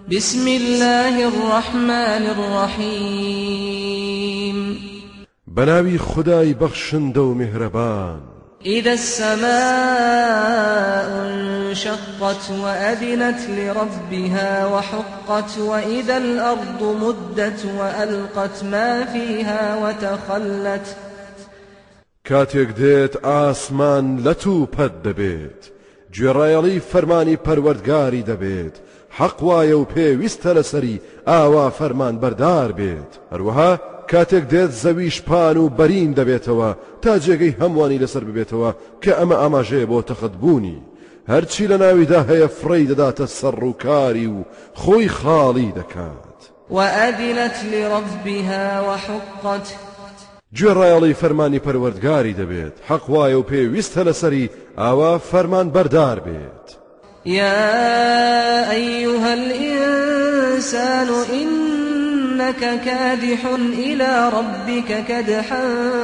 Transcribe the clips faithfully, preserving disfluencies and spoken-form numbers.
بسم الله الرحمن الرحيم بناوي خداي بخشند و مهربان. إذا السماء انشقت وأذنت لربها وحقت وإذا الأرض مدت وألقت ما فيها وتخلت. كاتێک دێت ئاسمان لە تو پەت دەبێت، گوێڕایەڵی فەرمانی پەروەردگاری دەبێت، حەق وایە و پێویستە لەسەری ئاوا فەرمان بەردار بێت. هەروەها کاتێک دێت زەویش پان و بەرین دەبێتەوە تا جێگەی هەمووانی لەسەر ببێتەوە کە ئەمە ئاماژەیە بۆ تەخەتبوونی. هەرچی لە ناویدا هەیە فڕی دەداتە سەر و کاری و خۆی خاڵی دەکات. وأذنت لربها وحقت. گوێڕایەڵی فەرمانی پەروەردگاری دەبێت، حەق وایە و پێویستە لەسەری ئاوا فەرمان بەردار بێت. يا أيها الإنسان إنك كادح إلى ربك كدحا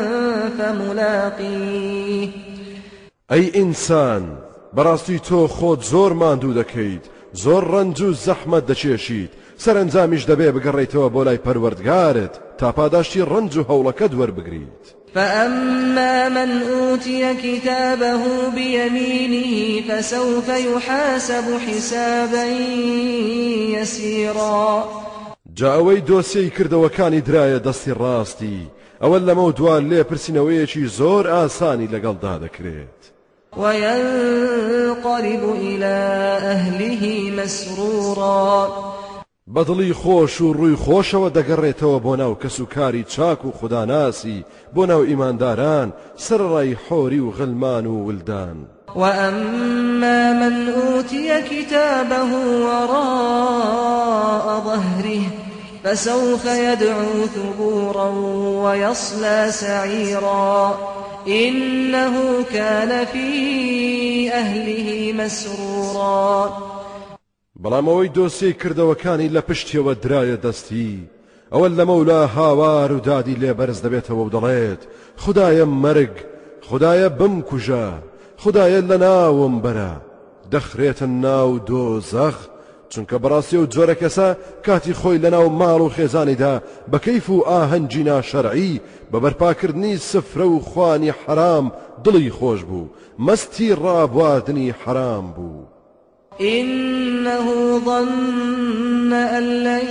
فملاقيه. أي إنسان بەڕاستی تۆ خۆت زۆر ماندوو دەکەیت، زۆر ڕەنج و زەحمەت دەچێشیت، سەرنجامیش دەبێ بگەڕێیتەوە بۆ لای پەروەردگارت تا پاداشتی ڕەنج و هەوڵەکەت وەربگریت. فأما من أوتي كتابه بيمينه فسوف يحاسب حسابا يسيرا. جا ئەوەی دۆسیەی کردەوەکانی درایە دەستی ڕاستی، ئەوە لەمە دوان لێ پرسینەوەیەکی زۆر ئاسانی لەگەڵدا دەکرێت. وينقلب إلى أهله مسرورا. بەدڵی خۆش و ڕووی خۆشەوە دەگەڕێتەوە بۆ ناو کەسوکاری چاک و خوداناسی، بۆ ناو ئیمانداران، سەرڕای حۆری و غلمان و ولدان. وأما من أوتي كتابه وراء ظهره فسوف يدعو ثبورا ويصلى سعيرا إنه كان في أهله مسرورا. بەڵام ئەوەی دۆسیەی کردەوەکانی لە پشتیەوە درایە دەستی، ئەوە لە مەولا هاوار و دادی لێ بەرز دەبێتەوە و دەڵێت خودایە مەرگ، خودایە بمکوژە، خودایە لە ناوم بەرە، دەخرێتە ناو دۆزەخ. چونکە بەڕاستی و جۆرە کەسە کاتی خۆی لە ناو ماڵ و خێزانیدا بە کەیف و ئاهەنگی ناشەرعی بە بەرپاکردنی سفرە و خوانی حرام دڵی خۆش بوو، مەستی ڕابواردنی حرام بوو. إنه ظن أن لن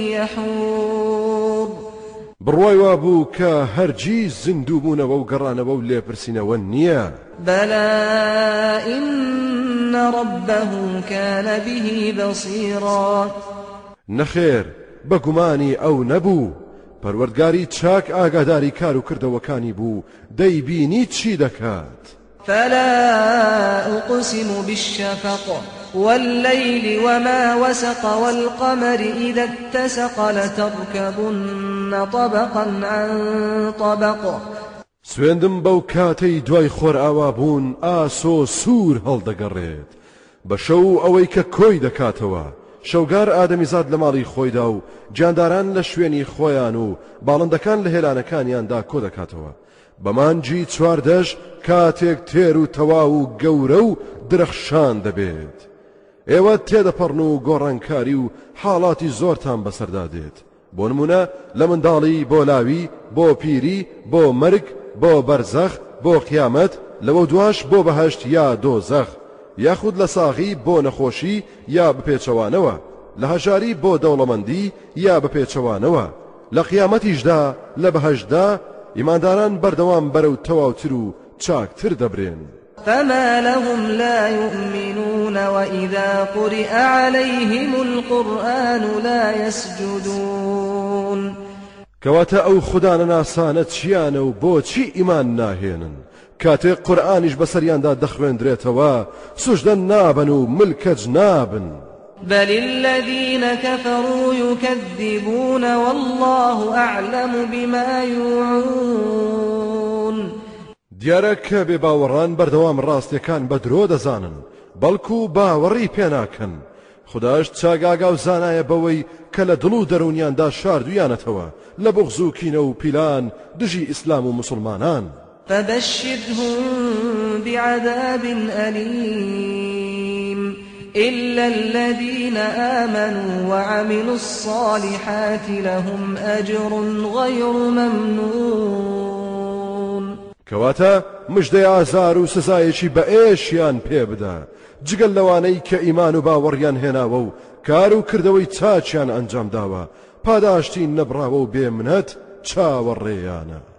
يحور. بڕوای وابوو کە هەرگیز زیندوو بوونەوە و گەڕانەوە و لێپرسینەوە نییە. بلى إن ربه كان به بصيرا. نەخێر بەگومانی ئەو نەبوو، پەروەردگاری چاک ئاگاداری کار و کردەوەکانی بوو، دەیبینی چی دەکات. فلا أقسم بالشفق والليل وما وسق والقمر إذا اتسق لتركبن طبقا عن طبق. سوێندم بەو کاتەی دوای خۆر ئاوا بوون ئاسۆ سوور هەڵدەگەڕێت، بە شەو ئەوەی کە کۆی دەکاتەوە. شەوگار ئادەمیزاد لە ماڵی خۆیدا و جانداران لە شوێنی خۆیان و باڵندەکان لە هێلانەکانیاندا کۆ دەکاتەوە. بەمانجی چواردەش کاتێک تێر و تەواو و گەورە و درەخشان دەبێت. ئێوە تێدەپەڕن و گۆڕانکاری و حاڵاتی زۆرتان بەسەردا دێت. بۆ نمونە لە منداڵی بۆ لاوی، بۆ پیری، بۆ مەرگ، بۆ بەرزەخ، بۆ قیامەت، لەوە دواش بۆ بەهەشت یا دۆزەخ، یاخود لە ساغی بۆ نەخۆشی یا بپێچەوانەوە، لە هەژاری بۆ دەوڵەمەندی یا بپێچەوانەوە، لە قیامەتیشدا لە بەهەشتدا ئیمانداران بەردەوام بەرەو تەواوتر و چاکتر دەبرێن. فما لهم لا يؤمنون وإذا قرئ عليهم القرآن لا يسجدون. کەواتە ئەو خودانە ناسانە چیانە و بۆچی ئیمان ناهێنن؟ کاتێک قورئانیش بەسەریاندا دەخوێندرێتەوە سوژدە نابن و ملکەج نابن. بل الذين كفروا يكذبون والله أعلم بما يوعون. دیارە کە بێباوەڕان بەردەوام ڕاستیەکان بە درۆ دەزانن، بەڵکو باوەڕی پێناکەن. خوداش چاگاگا و زانایە بەوەی کە لە دڵ و دەرونیاندا شاردویانەتەوە لە بوغز و کینە و پیلان دژی ئیسلام و مسلمانان. فبشرهم بعذاب أليم. إلا الذين آمنوا وعملوا الصالحات لهم أجر غير ممنون. كواتا مجدي آزار و سزایشی بە ئێشیان پێ بدە جگەل لەوانەی کە ئیمان و باوەڕیان هێناوە و کار و کردەوەی چاچیان ئەنجام داوە پاداشتی نەبراوە و بێمنەت چاوەڕێیانە.